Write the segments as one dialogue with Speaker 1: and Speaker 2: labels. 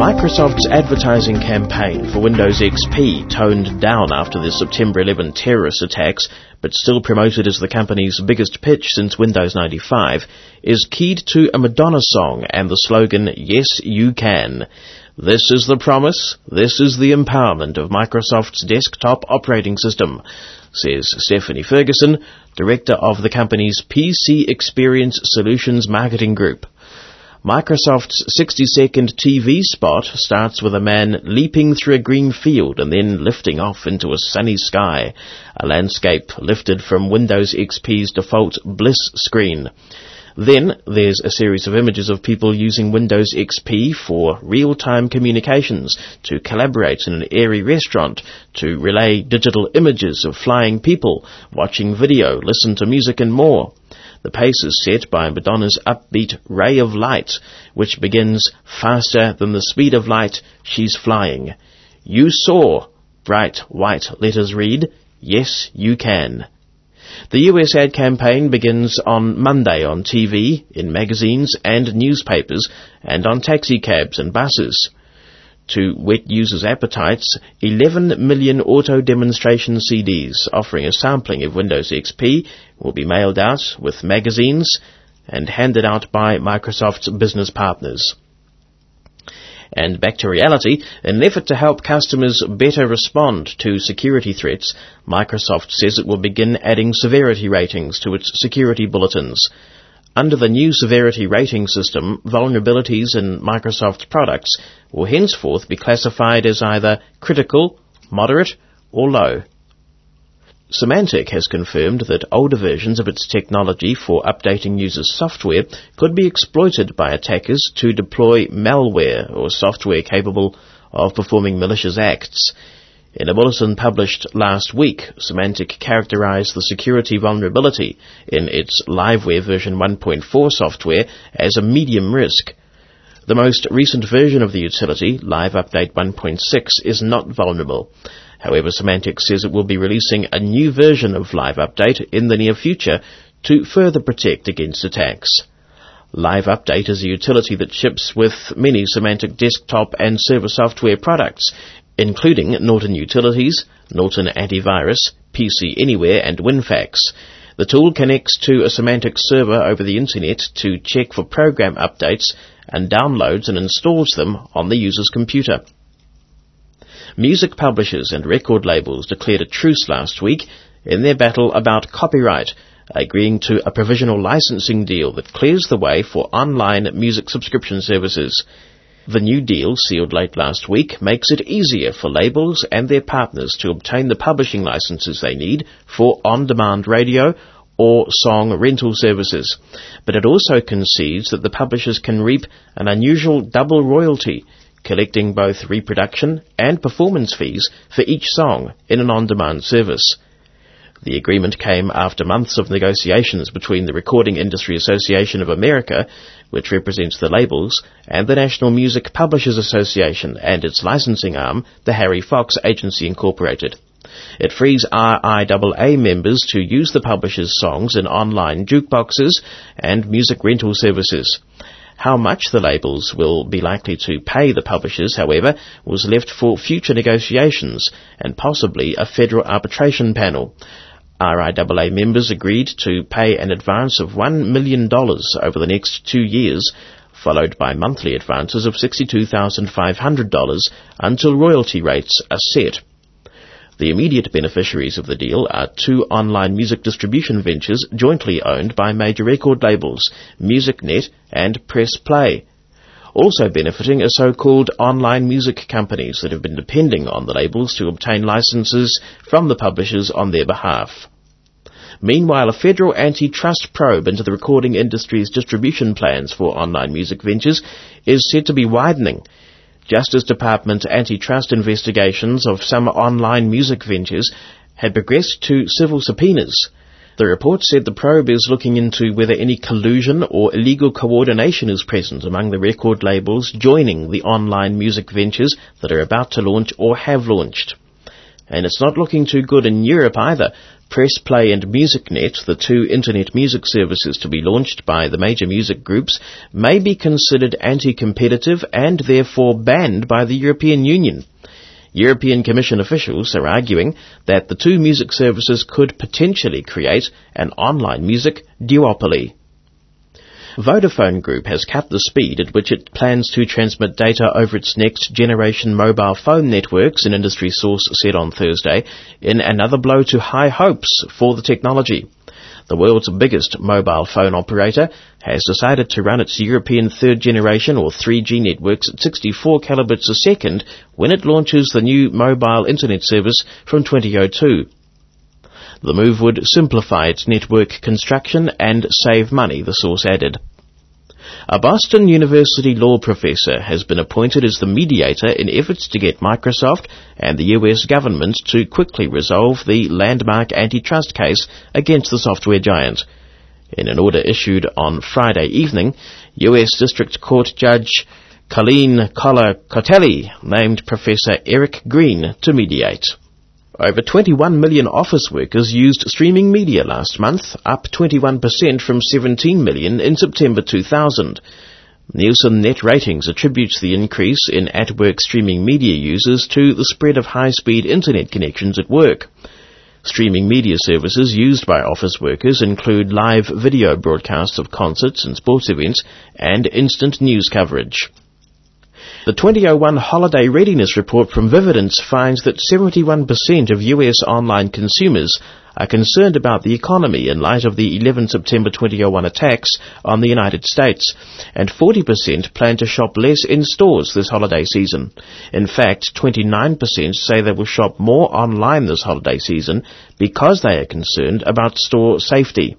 Speaker 1: Microsoft's advertising campaign for Windows XP toned down after the September 11 terrorist attacks, but still promoted as the company's biggest pitch since Windows 95, is keyed to a Madonna song and the slogan, "Yes, you can." This is the promise, this is the empowerment of Microsoft's desktop operating system, says Stephanie Ferguson, director of the company's PC Experience Solutions Marketing Group. Microsoft's 60-second TV spot starts with a man leaping through a green field and then lifting off into a sunny sky, a landscape lifted from Windows XP's default Bliss screen. Then there's a series of images of people using Windows XP for real-time communications, to collaborate in an airy restaurant, to relay digital images of flying people, watching video, listen to music and more. The pace is set by Madonna's upbeat Ray of Light, which begins faster than the speed of light, she's flying. You saw, bright white letters read, yes you can. The US ad campaign begins on Monday on TV, in magazines and newspapers, and on taxicabs and buses. To whet users' appetites, 11 million auto-demonstration CDs offering a sampling of Windows XP will be mailed out with magazines and handed out by Microsoft's business partners. And back to reality, in an effort to help customers better respond to security threats, Microsoft says it will begin adding severity ratings to its security bulletins. Under the new severity rating system, vulnerabilities in Microsoft products will henceforth be classified as either critical, moderate, or low. Symantec has confirmed that older versions of its technology for updating users' software could be exploited by attackers to deploy malware or software capable of performing malicious acts. In a bulletin published last week, Symantec characterized the security vulnerability in its Liveware version 1.4 software as a medium risk. The most recent version of the utility, Live Update 1.6, is not vulnerable. However, Symantec says it will be releasing a new version of Live Update in the near future to further protect against attacks. Live Update is a utility that ships with many Symantec desktop and server software products, including Norton Utilities, Norton Antivirus, PC Anywhere, and WinFax. The tool connects to a Symantec server over the Internet to check for program updates and downloads and installs them on the user's computer. Music publishers and record labels declared a truce last week in their battle about copyright, agreeing to a provisional licensing deal that clears the way for online music subscription services. The new deal, sealed late last week, makes it easier for labels and their partners to obtain the publishing licenses they need for on-demand radio or song rental services. But it also concedes that the publishers can reap an unusual double royalty, collecting both reproduction and performance fees for each song in an on-demand service. The agreement came after months of negotiations between the Recording Industry Association of America, which represents the labels, and the National Music Publishers Association and its licensing arm, the Harry Fox Agency Incorporated. It frees RIAA members to use the publishers' songs in online jukeboxes and music rental services. How much the labels will be likely to pay the publishers, however, was left for future negotiations and possibly a federal arbitration panel. RIAA members agreed to pay an advance of $1 million over the next 2 years, followed by monthly advances of $62,500 until royalty rates are set. The immediate beneficiaries of the deal are two online music distribution ventures jointly owned by major record labels, MusicNet and Press Play. Also benefiting are so-called online music companies that have been depending on the labels to obtain licenses from the publishers on their behalf. Meanwhile, a federal antitrust probe into the recording industry's distribution plans for online music ventures is said to be widening. Justice Department antitrust investigations of some online music ventures had progressed to civil subpoenas. The report said the probe is looking into whether any collusion or illegal coordination is present among the record labels joining the online music ventures that are about to launch or have launched. And it's not looking too good in Europe either. PressPlay and MusicNet, the two internet music services to be launched by the major music groups, may be considered anti-competitive and therefore banned by the European Union. European Commission officials are arguing that the two music services could potentially create an online music duopoly. Vodafone Group has cut the speed at which it plans to transmit data over its next-generation mobile phone networks, an industry source said on Thursday, in another blow to high hopes for the technology. The world's biggest mobile phone operator has decided to run its European third-generation or 3G networks at 64 kilobits a second when it launches the new mobile internet service from 2002. The move would simplify its network construction and save money, the source added. A Boston University law professor has been appointed as the mediator in efforts to get Microsoft and the US government to quickly resolve the landmark antitrust case against the software giant. In an order issued on Friday evening, US District Court Judge Colleen Collar-Cotelli named Professor Eric Green to mediate. Over 21 million office workers used streaming media last month, up 21% from 17 million in September 2000. Nielsen Net Ratings attributes the increase in at-work streaming media users to the spread of high-speed internet connections at work. Streaming media services used by office workers include live video broadcasts of concerts and sports events and instant news coverage. The 2001 Holiday Readiness Report from Vividence finds that 71% of US online consumers are concerned about the economy in light of the 11 September 2001 attacks on the United States, and 40% plan to shop less in stores this holiday season. In fact, 29% say they will shop more online this holiday season because they are concerned about store safety.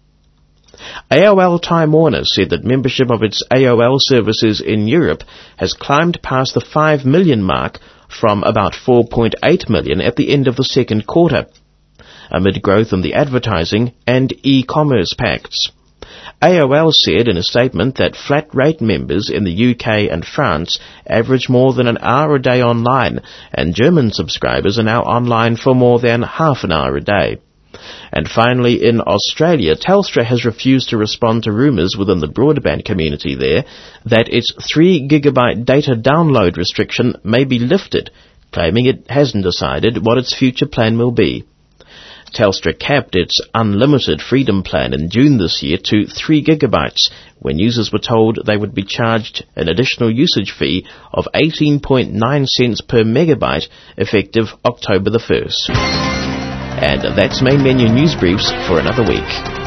Speaker 1: AOL Time Warner said that membership of its AOL services in Europe has climbed past the 5 million mark from about 4.8 million at the end of the second quarter, amid growth in the advertising and e-commerce pacts. AOL said in a statement that flat-rate members in the UK and France average more than an hour a day online, and German subscribers are now online for more than half an hour a day. And finally, in Australia, Telstra has refused to respond to rumours within the broadband community there that its 3 gigabyte data download restriction may be lifted, claiming it hasn't decided what its future plan will be. Telstra capped its unlimited freedom plan in June this year to 3 gigabytes, when users were told they would be charged an additional usage fee of 18.9 cents per megabyte effective October the 1st. And that's Main Menu News Briefs for another week.